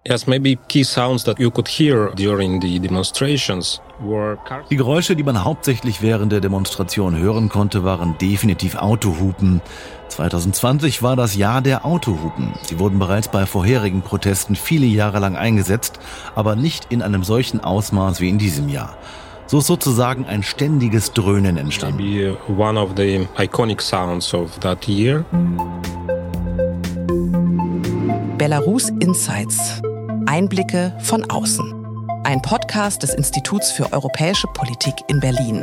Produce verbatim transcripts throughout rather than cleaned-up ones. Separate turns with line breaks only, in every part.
Yes, maybe key sounds that you could hear during the demonstrations were cars.
Die Geräusche, die man hauptsächlich während der Demonstration hören konnte, waren definitiv Autohupen. zwanzig zwanzig war das Jahr der Autohupen. Sie wurden bereits bei vorherigen Protesten viele Jahre lang eingesetzt, aber nicht in einem solchen Ausmaß wie in diesem Jahr. So ist sozusagen ein ständiges Dröhnen entstanden.
Maybe one of the iconic sounds of that year.
Belarus Insights. Einblicke von außen. Ein Podcast des Instituts für Europäische Politik in Berlin.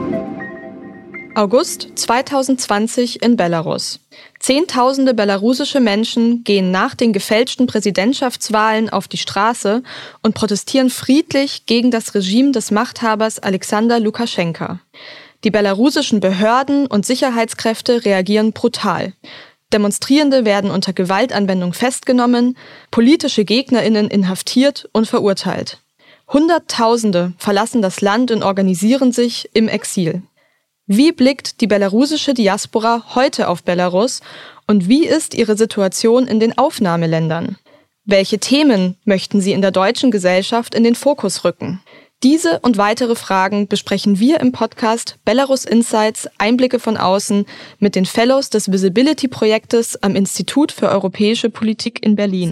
August zwanzig zwanzig in Belarus. Zehntausende belarussische Menschen gehen nach den gefälschten Präsidentschaftswahlen auf die Straße und protestieren friedlich gegen das Regime des Machthabers Alexander Lukaschenka. Die belarussischen Behörden und Sicherheitskräfte reagieren brutal. Demonstrierende werden unter Gewaltanwendung festgenommen, politische GegnerInnen inhaftiert und verurteilt. Hunderttausende verlassen das Land und organisieren sich im Exil. Wie blickt die belarussische Diaspora heute auf Belarus und wie ist ihre Situation in den Aufnahmeländern? Welche Themen möchten sie in der deutschen Gesellschaft in den Fokus rücken? Diese und weitere Fragen besprechen wir im Podcast Belarus Insights, Einblicke von außen mit den Fellows des Visibility-Projektes am Institut für Europäische Politik in Berlin.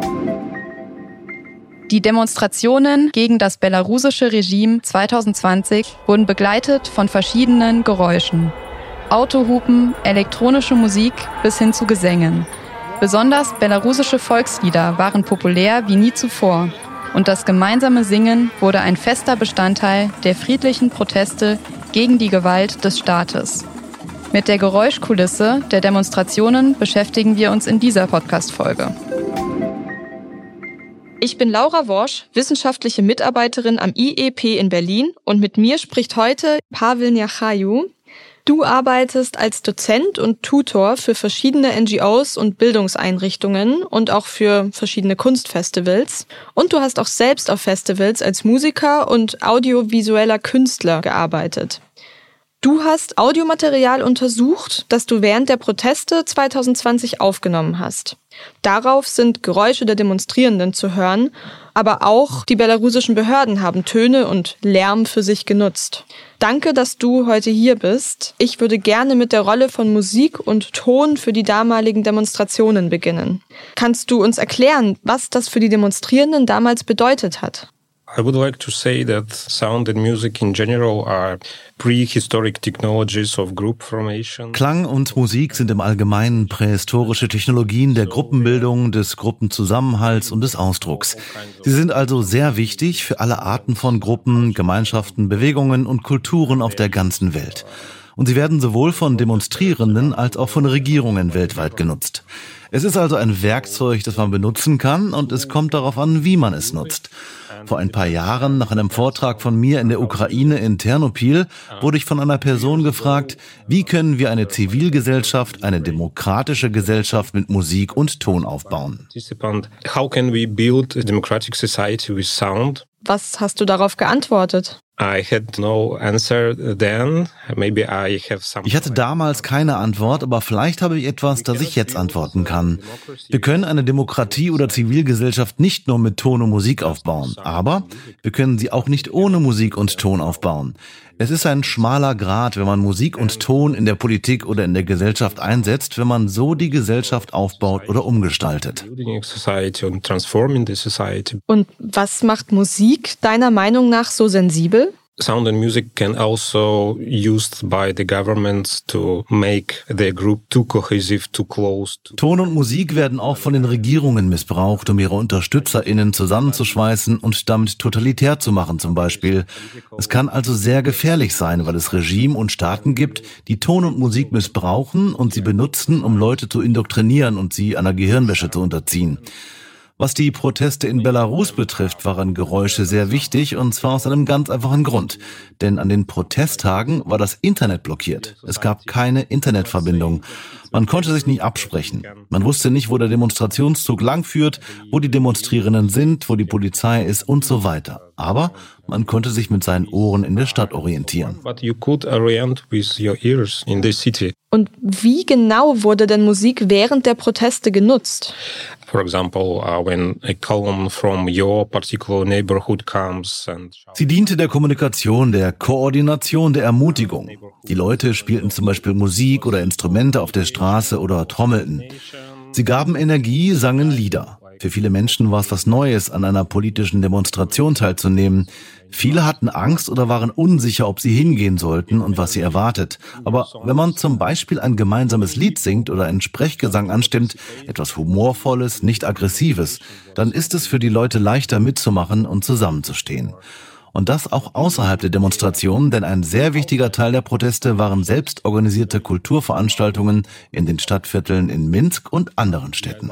Die Demonstrationen gegen das belarussische Regime zwanzig zwanzig wurden begleitet von verschiedenen Geräuschen. Autohupen, elektronische Musik bis hin zu Gesängen. Besonders belarussische Volkslieder waren populär wie nie zuvor. Und das gemeinsame Singen wurde ein fester Bestandteil der friedlichen Proteste gegen die Gewalt des Staates. Mit der Geräuschkulisse der Demonstrationen beschäftigen wir uns in dieser Podcast-Folge.
Ich bin Laura Worsch, wissenschaftliche Mitarbeiterin am I E P in Berlin und mit mir spricht heute Pavel Neachayew. Du arbeitest als Dozent und Tutor für verschiedene N G Os und Bildungseinrichtungen und auch für verschiedene Kunstfestivals. Und du hast auch selbst auf Festivals als Musiker und audiovisueller Künstler gearbeitet. Du hast Audiomaterial untersucht, das du während der Proteste zwanzig zwanzig aufgenommen hast. Darauf sind Geräusche der Demonstrierenden zu hören, aber auch die belarussischen Behörden haben Töne und Lärm für sich genutzt. Danke, dass du heute hier bist. Ich würde gerne mit der Rolle von Musik und Ton für die damaligen Demonstrationen beginnen. Kannst du uns erklären, was das für die Demonstrierenden damals bedeutet hat?
I would like to say that sound and music in general are prehistoric technologies of group formation.
Klang und Musik sind im Allgemeinen prähistorische Technologien der Gruppenbildung, des Gruppenzusammenhalts und des Ausdrucks. Sie sind also sehr wichtig für alle Arten von Gruppen, Gemeinschaften, Bewegungen und Kulturen auf der ganzen Welt. Und sie werden sowohl von Demonstrierenden als auch von Regierungen weltweit genutzt. Es ist also ein Werkzeug, das man benutzen kann, und es kommt darauf an, wie man es nutzt. Vor ein paar Jahren, nach einem Vortrag von mir in der Ukraine in Ternopil, wurde ich von einer Person gefragt, wie können wir eine Zivilgesellschaft, eine demokratische Gesellschaft mit Musik und Ton aufbauen?
How can we build a democratic society with sound?
Was hast du darauf geantwortet?
I had no answer then. Maybe I have some.
Ich hatte damals keine Antwort, aber vielleicht habe ich etwas, das ich jetzt antworten kann. Wir können eine Demokratie oder Zivilgesellschaft nicht nur mit Ton und Musik aufbauen, aber wir können sie auch nicht ohne Musik und Ton aufbauen. Es ist ein schmaler Grat, wenn man Musik und Ton in der Politik oder in der Gesellschaft einsetzt, wenn man so die Gesellschaft aufbaut oder umgestaltet.
Und was macht Musik deiner Meinung nach so sensibel?
Sound and music can also used by the governments to make their group too cohesive, too close.
Ton und Musik werden auch von den Regierungen missbraucht, um ihre UnterstützerInnen zusammenzuschweißen und damit totalitär zu machen zum Beispiel. Es kann also sehr gefährlich sein, weil es Regime und Staaten gibt, die Ton und Musik missbrauchen und sie benutzen, um Leute zu indoktrinieren und sie einer Gehirnwäsche zu unterziehen. Was die Proteste in Belarus betrifft, waren Geräusche sehr wichtig, und zwar aus einem ganz einfachen Grund. Denn an den Protesttagen war das Internet blockiert. Es gab keine Internetverbindung. Man konnte sich nicht absprechen. Man wusste nicht, wo der Demonstrationszug langführt, wo die Demonstrierenden sind, wo die Polizei ist und so weiter. Aber man konnte sich mit seinen Ohren in der Stadt orientieren.
But you could orient with your ears in the city.
Und wie genau wurde denn Musik während der Proteste genutzt?
For example, uh, when a column from your particular neighborhood comes and
Sie diente der Kommunikation, der Koordination, der Ermutigung. Die Leute spielten zum Beispiel Musik oder Instrumente auf der Straße oder trommelten. Sie gaben Energie, sangen Lieder. Für viele Menschen war es was Neues, an einer politischen Demonstration teilzunehmen. Viele hatten Angst oder waren unsicher, ob sie hingehen sollten und was sie erwartet. Aber wenn man zum Beispiel ein gemeinsames Lied singt oder einen Sprechgesang anstimmt, etwas Humorvolles, nicht Aggressives, dann ist es für die Leute leichter mitzumachen und zusammenzustehen. Und das auch außerhalb der Demonstrationen, denn ein sehr wichtiger Teil der Proteste waren selbst organisierte Kulturveranstaltungen in den Stadtvierteln in Minsk und anderen Städten.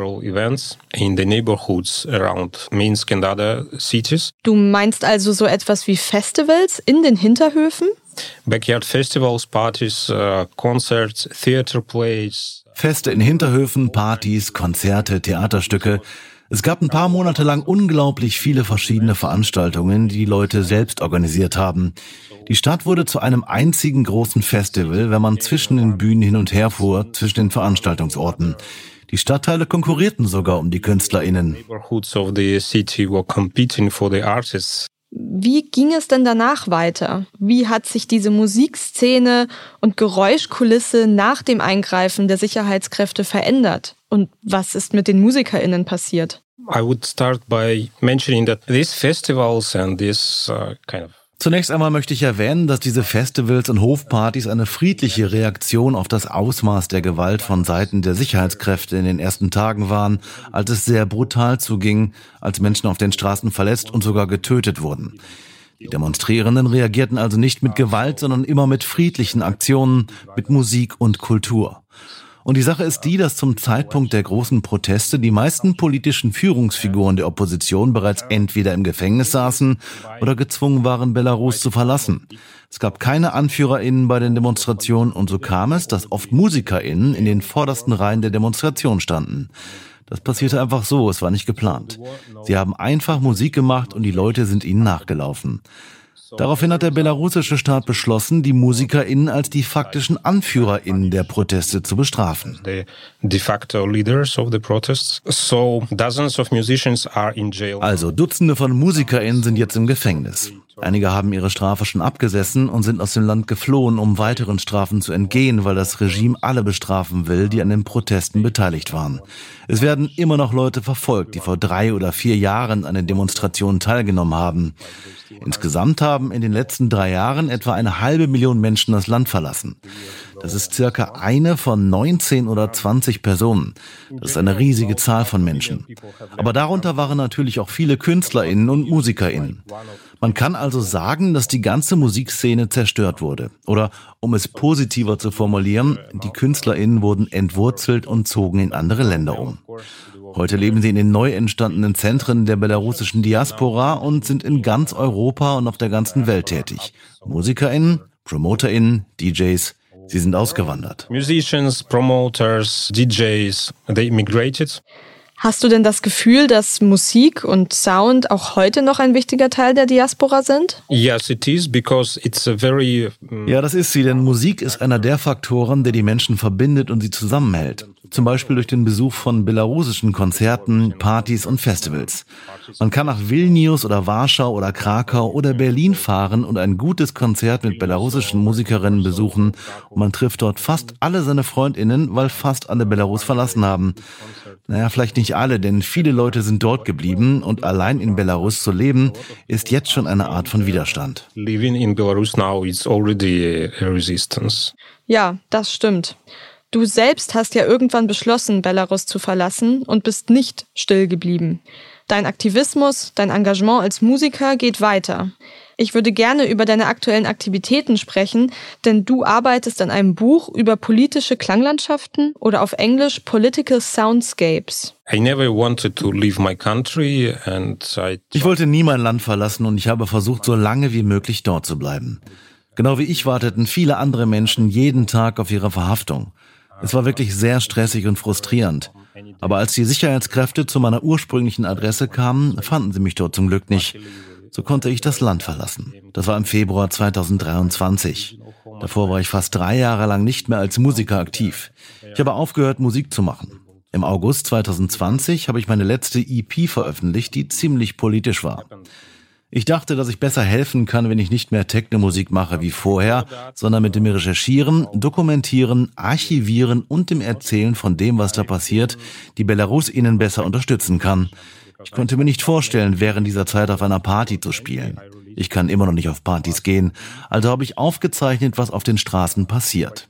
Du meinst also so etwas wie Festivals in den Hinterhöfen?
Backyard Festivals, Partys, uh, Concerts, Theater Plays.
Feste in Hinterhöfen, Partys, Konzerte, Theaterstücke. Es gab ein paar Monate lang unglaublich viele verschiedene Veranstaltungen, die die Leute selbst organisiert haben. Die Stadt wurde zu einem einzigen großen Festival, wenn man zwischen den Bühnen hin und her fuhr, zwischen den Veranstaltungsorten. Die Stadtteile konkurrierten sogar um die KünstlerInnen.
Wie ging es denn danach weiter? Wie hat sich diese Musikszene und Geräuschkulisse nach dem Eingreifen der Sicherheitskräfte verändert? Und was ist mit den MusikerInnen passiert?
I would start by mentioning that these festivals and this uh, kind of
Zunächst einmal möchte ich erwähnen, dass diese Festivals und Hofpartys eine friedliche Reaktion auf das Ausmaß der Gewalt von Seiten der Sicherheitskräfte in den ersten Tagen waren, als es sehr brutal zuging, als Menschen auf den Straßen verletzt und sogar getötet wurden. Die Demonstrierenden reagierten also nicht mit Gewalt, sondern immer mit friedlichen Aktionen, mit Musik und Kultur. Und die Sache ist die, dass zum Zeitpunkt der großen Proteste die meisten politischen Führungsfiguren der Opposition bereits entweder im Gefängnis saßen oder gezwungen waren, Belarus zu verlassen. Es gab keine AnführerInnen bei den Demonstrationen und so kam es, dass oft MusikerInnen in den vordersten Reihen der Demonstration standen. Das passierte einfach so, es war nicht geplant. Sie haben einfach Musik gemacht und die Leute sind ihnen nachgelaufen. Daraufhin hat der belarussische Staat beschlossen, die MusikerInnen als die faktischen AnführerInnen der Proteste zu bestrafen. Also Dutzende von MusikerInnen sind jetzt im Gefängnis. Einige haben ihre Strafe schon abgesessen und sind aus dem Land geflohen, um weiteren Strafen zu entgehen, weil das Regime alle bestrafen will, die an den Protesten beteiligt waren. Es werden immer noch Leute verfolgt, die vor drei oder vier Jahren an den Demonstrationen teilgenommen haben. Insgesamt haben in den letzten drei Jahren etwa eine halbe Million Menschen das Land verlassen. Das ist circa eine von neunzehn oder zwanzig Personen. Das ist eine riesige Zahl von Menschen. Aber darunter waren natürlich auch viele KünstlerInnen und MusikerInnen. Man kann also sagen, dass die ganze Musikszene zerstört wurde. Oder, um es positiver zu formulieren, die KünstlerInnen wurden entwurzelt und zogen in andere Länder um. Heute leben sie in den neu entstandenen Zentren der belarussischen Diaspora und sind in ganz Europa und auf der ganzen Welt tätig. MusikerInnen, PromoterInnen, D Js, sie sind ausgewandert.
Musicians, promoters, D Js, they immigrated.
Hast du denn das Gefühl, dass Musik und Sound auch heute noch ein wichtiger Teil der Diaspora sind?
Yes, it is, because it's a very
Ja, das ist sie, denn Musik ist einer der Faktoren, der die Menschen verbindet und sie zusammenhält. Zum Beispiel durch den Besuch von belarussischen Konzerten, Partys und Festivals. Man kann nach Vilnius oder Warschau oder Krakau oder Berlin fahren und ein gutes Konzert mit belarussischen Musikerinnen besuchen und man trifft dort fast alle seine FreundInnen, weil fast alle Belarus verlassen haben. Naja, vielleicht nicht alle, denn viele Leute sind dort geblieben und allein in Belarus zu leben, ist jetzt schon eine Art von Widerstand.
Living in Belarus now is already a resistance.
Ja, das stimmt. Du selbst hast ja irgendwann beschlossen, Belarus zu verlassen und bist nicht still geblieben. Dein Aktivismus, dein Engagement als Musiker geht weiter. Ich würde gerne über deine aktuellen Aktivitäten sprechen, denn du arbeitest an einem Buch über politische Klanglandschaften oder auf Englisch Political Soundscapes.
I never wanted to leave my country and I...
Ich wollte nie mein Land verlassen und ich habe versucht, so lange wie möglich dort zu bleiben. Genau wie ich warteten viele andere Menschen jeden Tag auf ihre Verhaftung. Es war wirklich sehr stressig und frustrierend. Aber als die Sicherheitskräfte zu meiner ursprünglichen Adresse kamen, fanden sie mich dort zum Glück nicht. So konnte ich das Land verlassen. Das war im Februar zweitausenddreiundzwanzig. Davor war ich fast drei Jahre lang nicht mehr als Musiker aktiv. Ich habe aufgehört, Musik zu machen. Im August zweitausendzwanzig habe ich meine letzte E P veröffentlicht, die ziemlich politisch war. Ich dachte, dass ich besser helfen kann, wenn ich nicht mehr Techno-Musik mache wie vorher, sondern mit dem Recherchieren, Dokumentieren, Archivieren und dem Erzählen von dem, was da passiert, die Belarus ihnen besser unterstützen kann. Ich konnte mir nicht vorstellen, während dieser Zeit auf einer Party zu spielen. Ich kann immer noch nicht auf Partys gehen, also habe ich aufgezeichnet, was auf den Straßen passiert.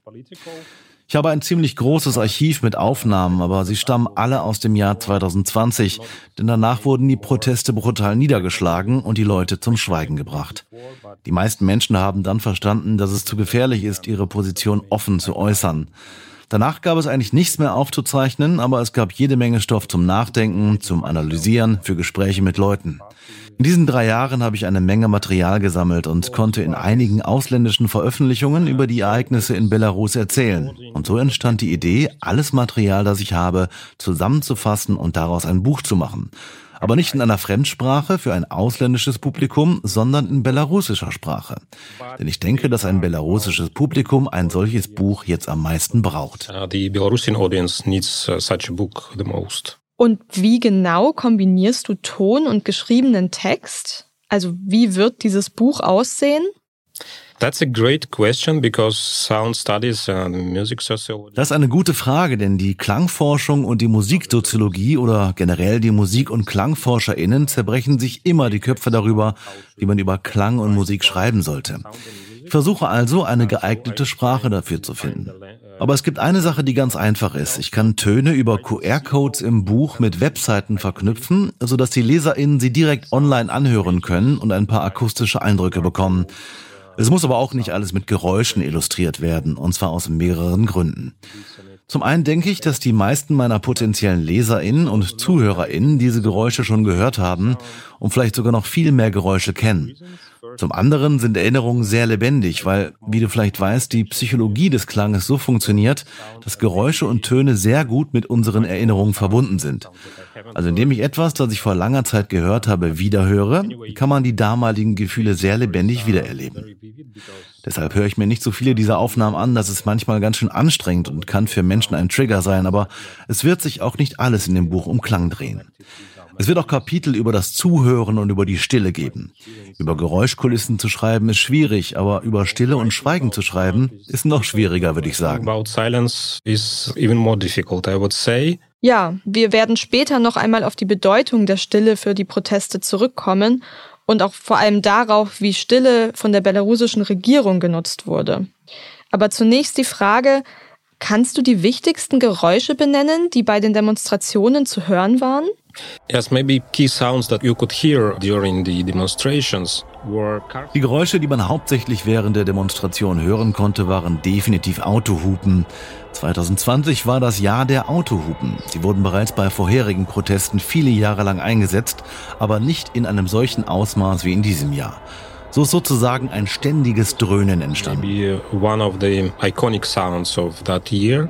Ich habe ein ziemlich großes Archiv mit Aufnahmen, aber sie stammen alle aus dem Jahr zweitausendzwanzig, denn danach wurden die Proteste brutal niedergeschlagen und die Leute zum Schweigen gebracht. Die meisten Menschen haben dann verstanden, dass es zu gefährlich ist, ihre Position offen zu äußern. Danach gab es eigentlich nichts mehr aufzuzeichnen, aber es gab jede Menge Stoff zum Nachdenken, zum Analysieren, für Gespräche mit Leuten. In diesen drei Jahren habe ich eine Menge Material gesammelt und konnte in einigen ausländischen Veröffentlichungen über die Ereignisse in Belarus erzählen. Und so entstand die Idee, alles Material, das ich habe, zusammenzufassen und daraus ein Buch zu machen. Aber nicht in einer Fremdsprache für ein ausländisches Publikum, sondern in belarussischer Sprache. Denn ich denke, dass ein belarussisches Publikum ein solches Buch jetzt am meisten braucht.
The Belarusian audience needs uh, such a book the most.
Und wie genau kombinierst du Ton und geschriebenen Text? Also wie wird dieses Buch aussehen?
That's a great question because sound studies and music sociology.
Das ist eine gute Frage, denn die Klangforschung und die Musiksoziologie oder generell die Musik- und KlangforscherInnen zerbrechen sich immer die Köpfe darüber, wie man über Klang und Musik schreiben sollte. Ich versuche also, eine geeignete Sprache dafür zu finden. Aber es gibt eine Sache, die ganz einfach ist. Ich kann Töne über Q R-Codes im Buch mit Webseiten verknüpfen, sodass die LeserInnen sie direkt online anhören können und ein paar akustische Eindrücke bekommen. Es muss aber auch nicht alles mit Geräuschen illustriert werden, und zwar aus mehreren Gründen. Zum einen denke ich, dass die meisten meiner potenziellen LeserInnen und ZuhörerInnen diese Geräusche schon gehört haben und vielleicht sogar noch viel mehr Geräusche kennen. Zum anderen sind Erinnerungen sehr lebendig, weil, wie du vielleicht weißt, die Psychologie des Klanges so funktioniert, dass Geräusche und Töne sehr gut mit unseren Erinnerungen verbunden sind. Also indem ich etwas, das ich vor langer Zeit gehört habe, wiederhöre, kann man die damaligen Gefühle sehr lebendig wiedererleben. Deshalb höre ich mir nicht so viele dieser Aufnahmen an, das ist manchmal ganz schön anstrengend und kann für Menschen ein Trigger sein, aber es wird sich auch nicht alles in dem Buch um Klang drehen. Es wird auch Kapitel über das Zuhören und über die Stille geben. Über Geräuschkulissen zu schreiben ist schwierig, aber über Stille und Schweigen zu schreiben ist noch schwieriger, würde ich sagen.
About silence is even more difficult, I would say.
Ja, wir werden später noch einmal auf die Bedeutung der Stille für die Proteste zurückkommen und auch vor allem darauf, wie Stille von der belarussischen Regierung genutzt wurde. Aber zunächst die Frage: Kannst du die wichtigsten Geräusche benennen, die bei den Demonstrationen zu hören waren?
Yes, maybe key sounds that you could hear during the demonstrations were car-
Die Geräusche, die man hauptsächlich während der Demonstration hören konnte, waren definitiv Autohupen. zweitausendzwanzig war das Jahr der Autohupen. Sie wurden bereits bei vorherigen Protesten viele Jahre lang eingesetzt, aber nicht in einem solchen Ausmaß wie in diesem Jahr. So ist sozusagen ein ständiges Dröhnen entstanden.
Maybe one of the iconic sounds of that year.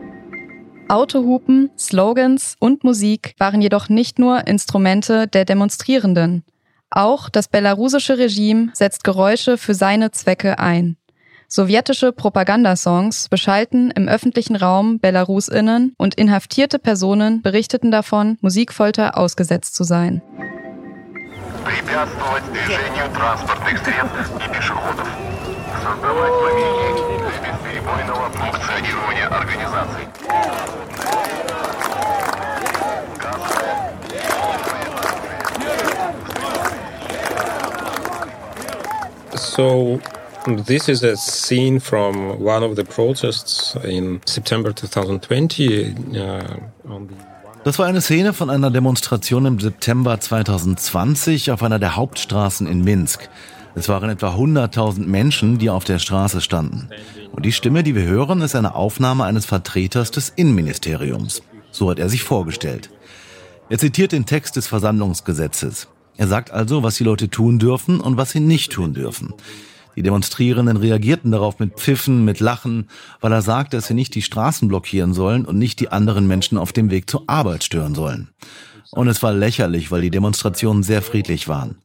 Autohupen, Slogans und Musik waren jedoch nicht nur Instrumente der Demonstrierenden. Auch das belarussische Regime setzt Geräusche für seine Zwecke ein. Sowjetische Propagandasongs beschallten im öffentlichen Raum BelarusInnen und inhaftierte Personen berichteten davon, Musikfolter ausgesetzt zu sein.
Препятствовать движению транспортных средств и пешеходов. Создавать помехи для бесперебойного функционирования организаций.
So this is a scene from one of the protests in September twenty twenty uh, on the
Das war eine Szene von einer Demonstration im September zweitausendzwanzig auf einer der Hauptstraßen in Minsk. Es waren etwa hunderttausend Menschen, die auf der Straße standen. Und die Stimme, die wir hören, ist eine Aufnahme eines Vertreters des Innenministeriums. So hat er sich vorgestellt. Er zitiert den Text des Versammlungsgesetzes. Er sagt also, was die Leute tun dürfen und was sie nicht tun dürfen. Die Demonstrierenden reagierten darauf mit Pfiffen, mit Lachen, weil er sagte, dass sie nicht die Straßen blockieren sollen und nicht die anderen Menschen auf dem Weg zur Arbeit stören sollen. Und es war lächerlich, weil die Demonstrationen sehr friedlich waren.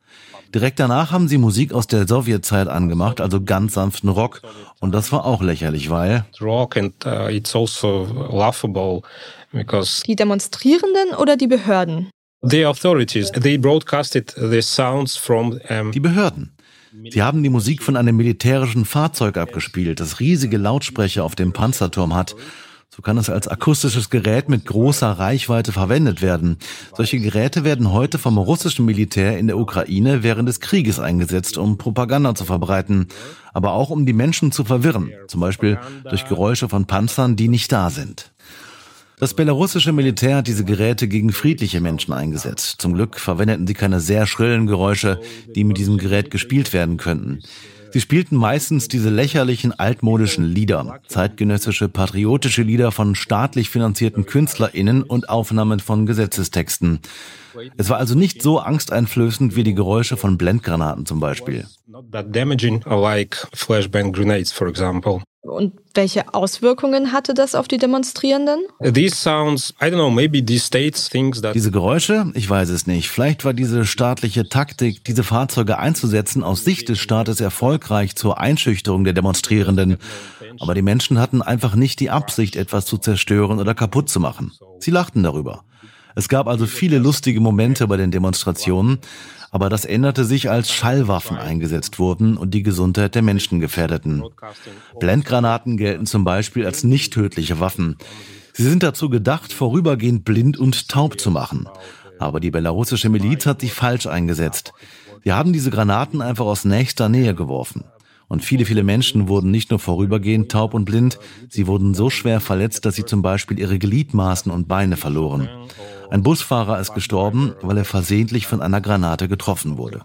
Direkt danach haben sie Musik aus der Sowjetzeit angemacht, also ganz sanften Rock. Und das war auch lächerlich, weil
Rock and uh, it's also laughable because
Die Demonstrierenden oder die Behörden?
the authorities, they broadcasted the sounds from um,
die Behörden. Sie haben die Musik von einem militärischen Fahrzeug abgespielt, das riesige Lautsprecher auf dem Panzerturm hat. So kann es als akustisches Gerät mit großer Reichweite verwendet werden. Solche Geräte werden heute vom russischen Militär in der Ukraine während des Krieges eingesetzt, um Propaganda zu verbreiten, aber auch um die Menschen zu verwirren, zum Beispiel durch Geräusche von Panzern, die nicht da sind. Das belarussische Militär hat diese Geräte gegen friedliche Menschen eingesetzt. Zum Glück verwendeten sie keine sehr schrillen Geräusche, die mit diesem Gerät gespielt werden könnten. Sie spielten meistens diese lächerlichen altmodischen Lieder, zeitgenössische patriotische Lieder von staatlich finanzierten KünstlerInnen und Aufnahmen von Gesetzestexten. Es war also nicht so angsteinflößend wie die Geräusche von Blendgranaten zum Beispiel.
not that damaging, like flashbang grenades, for example.
Und welche Auswirkungen hatte das auf die Demonstrierenden?
These sounds, I don't know, maybe the states thinks that...
Diese Geräusche? Ich weiß es nicht. Vielleicht war diese staatliche Taktik, diese Fahrzeuge einzusetzen, aus Sicht des Staates erfolgreich zur Einschüchterung der Demonstrierenden. Aber die Menschen hatten einfach nicht die Absicht, etwas zu zerstören oder kaputt zu machen. Sie lachten darüber. Es gab also viele lustige Momente bei den Demonstrationen, aber das änderte sich, als Schallwaffen eingesetzt wurden und die Gesundheit der Menschen gefährdeten. Blendgranaten gelten zum Beispiel als nicht tödliche Waffen. Sie sind dazu gedacht, vorübergehend blind und taub zu machen. Aber die belarussische Miliz hat sie falsch eingesetzt. Sie haben diese Granaten einfach aus nächster Nähe geworfen. Und viele, viele Menschen wurden nicht nur vorübergehend taub und blind, sie wurden so schwer verletzt, dass sie zum Beispiel ihre Gliedmaßen und Beine verloren. Ein Busfahrer ist gestorben, weil er versehentlich von einer Granate getroffen wurde.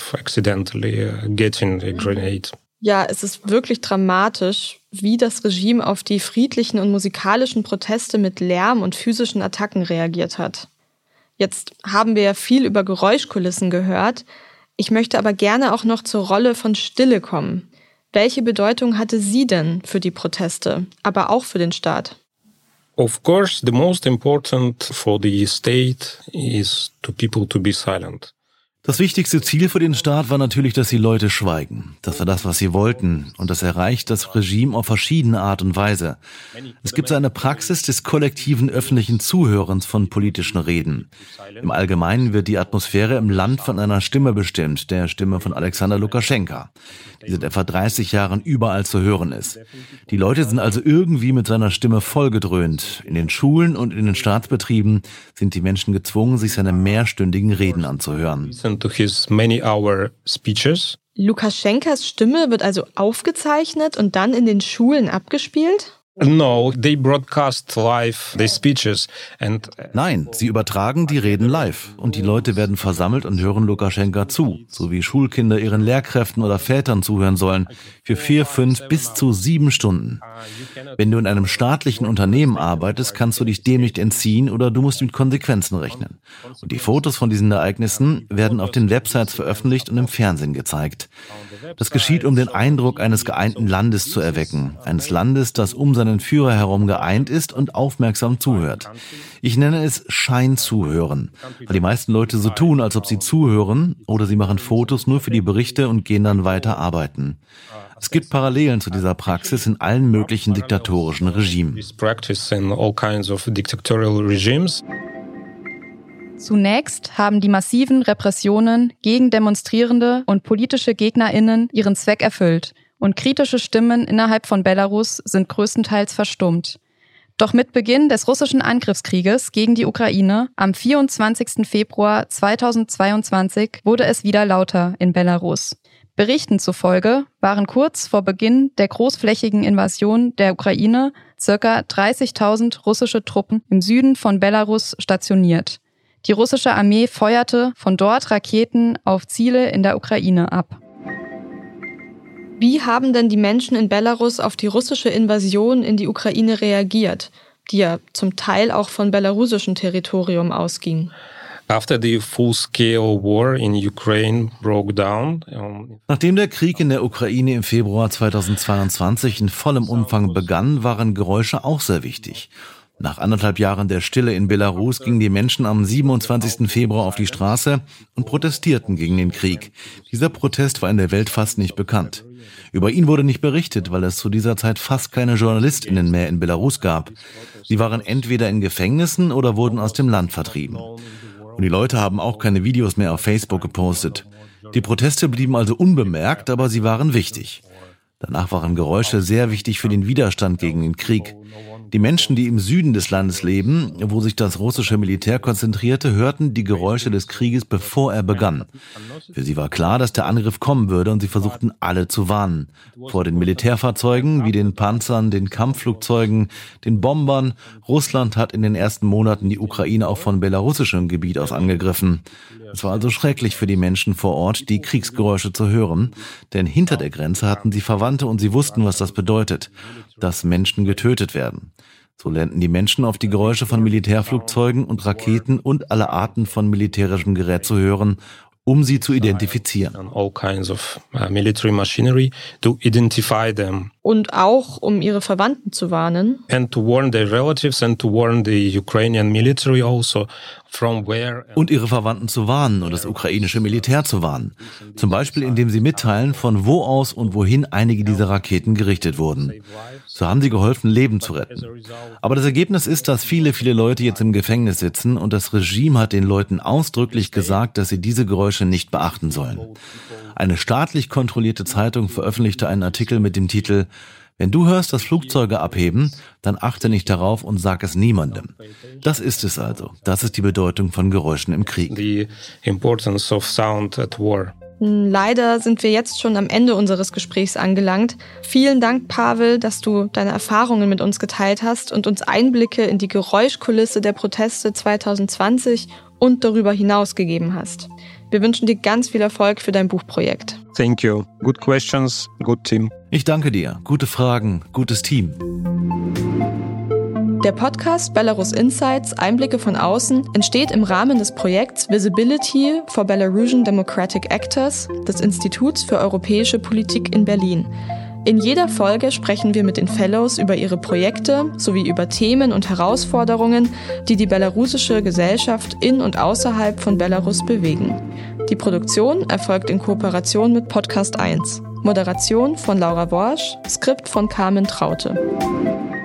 Ja, es ist wirklich dramatisch, wie das Regime auf die friedlichen und musikalischen Proteste mit Lärm und physischen Attacken reagiert hat. Jetzt haben wir ja viel über Geräuschkulissen gehört. Ich möchte aber gerne auch noch zur Rolle von Stille kommen. Welche Bedeutung hatte sie denn für die Proteste, aber auch für den Staat?
Of course, the most important for the state is to people to be silent.
Das wichtigste Ziel für den Staat war natürlich, dass die Leute schweigen. Das war das, was sie wollten. Und das erreicht das Regime auf verschiedene Art und Weise. Es gibt so eine Praxis des kollektiven öffentlichen Zuhörens von politischen Reden. Im Allgemeinen wird die Atmosphäre im Land von einer Stimme bestimmt, der Stimme von Alexander Lukaschenka, die seit etwa dreißig Jahren überall zu hören ist. Die Leute sind also irgendwie mit seiner Stimme vollgedröhnt. In den Schulen und in den Staatsbetrieben sind die Menschen gezwungen, sich seine mehrstündigen Reden anzuhören.
To his many-hour speeches.
Lukaschenkas Stimme wird also aufgezeichnet und dann in den Schulen abgespielt?
No, they broadcast live the speeches and
Nein, sie übertragen die Reden live und die Leute werden versammelt und hören Lukaschenka zu, so wie Schulkinder ihren Lehrkräften oder Vätern zuhören sollen, für vier, fünf bis zu sieben Stunden. Wenn du in einem staatlichen Unternehmen arbeitest, kannst du dich dem nicht entziehen oder du musst mit Konsequenzen rechnen. Und die Fotos von diesen Ereignissen werden auf den Websites veröffentlicht und im Fernsehen gezeigt. Das geschieht, um den Eindruck eines geeinten Landes zu erwecken, eines Landes, das um seinen Führer herum geeint ist und aufmerksam zuhört. Ich nenne es Scheinzuhören, weil die meisten Leute so tun, als ob sie zuhören, oder sie machen Fotos nur für die Berichte und gehen dann weiter arbeiten. Es gibt Parallelen zu dieser Praxis in allen möglichen diktatorischen Regimes.
Zunächst haben die massiven Repressionen gegen Demonstrierende und politische GegnerInnen ihren Zweck erfüllt und kritische Stimmen innerhalb von Belarus sind größtenteils verstummt. Doch mit Beginn des russischen Angriffskrieges gegen die Ukraine am vierundzwanzigsten Februar zweitausendzweiundzwanzig wurde es wieder lauter in Belarus. Berichten zufolge waren kurz vor Beginn der großflächigen Invasion der Ukraine ca. dreißigtausend russische Truppen im Süden von Belarus stationiert. Die russische Armee feuerte von dort Raketen auf Ziele in der Ukraine ab.
Wie haben denn die Menschen in Belarus auf die russische Invasion in die Ukraine reagiert, die ja zum Teil auch von belarussischem Territorium ausging?
After the full-scale war in Ukraine broke down.
Nachdem der Krieg in der Ukraine im Februar zweitausendzweiundzwanzig in vollem Umfang begann, waren Geräusche auch sehr wichtig. Nach anderthalb Jahren der Stille in Belarus gingen die Menschen am siebenundzwanzigsten Februar auf die Straße und protestierten gegen den Krieg. Dieser Protest war in der Welt fast nicht bekannt. Über ihn wurde nicht berichtet, weil es zu dieser Zeit fast keine JournalistInnen mehr in Belarus gab. Sie waren entweder in Gefängnissen oder wurden aus dem Land vertrieben. Und die Leute haben auch keine Videos mehr auf Facebook gepostet. Die Proteste blieben also unbemerkt, aber sie waren wichtig. Danach waren Geräusche sehr wichtig für den Widerstand gegen den Krieg. Die Menschen, die im Süden des Landes leben, wo sich das russische Militär konzentrierte, hörten die Geräusche des Krieges, bevor er begann. Für sie war klar, dass der Angriff kommen würde und sie versuchten, alle zu warnen. Vor den Militärfahrzeugen, wie den Panzern, den Kampfflugzeugen, den Bombern. Russland hat in den ersten Monaten die Ukraine auch von belarussischem Gebiet aus angegriffen. Es war also schrecklich für die Menschen vor Ort, die Kriegsgeräusche zu hören, denn hinter der Grenze hatten sie Verwandte und sie wussten, was das bedeutet, dass Menschen getötet werden. So lernten die Menschen auf die Geräusche von Militärflugzeugen und Raketen und alle Arten von militärischem Gerät zu hören, um sie zu identifizieren.
All kinds of military machinery to identify them.
Und auch, um ihre Verwandten zu warnen.
And to warn their relatives and to warn the Ukrainian military also from where.
Und ihre Verwandten zu warnen und das ukrainische Militär zu warnen. Zum Beispiel, indem sie mitteilen, von wo aus und wohin einige dieser Raketen gerichtet wurden. So haben sie geholfen, Leben zu retten. Aber das Ergebnis ist, dass viele, viele Leute jetzt im Gefängnis sitzen und das Regime hat den Leuten ausdrücklich gesagt, dass sie diese Geräusche nicht beachten sollen. Eine staatlich kontrollierte Zeitung veröffentlichte einen Artikel mit dem Titel „Wenn du hörst, dass Flugzeuge abheben, dann achte nicht darauf und sag es niemandem." Das ist es also. Das ist die Bedeutung von Geräuschen im Krieg.
The importance of sound at war.
Leider sind wir jetzt schon am Ende unseres Gesprächs angelangt. Vielen Dank, Pavel, dass du deine Erfahrungen mit uns geteilt hast und uns Einblicke in die Geräuschkulisse der Proteste zwanzig zwanzig und darüber hinaus gegeben hast. Wir wünschen dir ganz viel Erfolg für dein Buchprojekt.
Thank you. Good questions, good team.
Ich danke dir. Gute Fragen, gutes Team.
Der Podcast Belarus Insights – Einblicke von außen entsteht im Rahmen des Projekts Visibility for Belarusian Democratic Actors des Instituts für europäische Politik in Berlin. In jeder Folge sprechen wir mit den Fellows über ihre Projekte sowie über Themen und Herausforderungen, die die belarussische Gesellschaft in und außerhalb von Belarus bewegen. Die Produktion erfolgt in Kooperation mit Podcast eins. Moderation von Laura Worsch, Skript von Carmen Traute.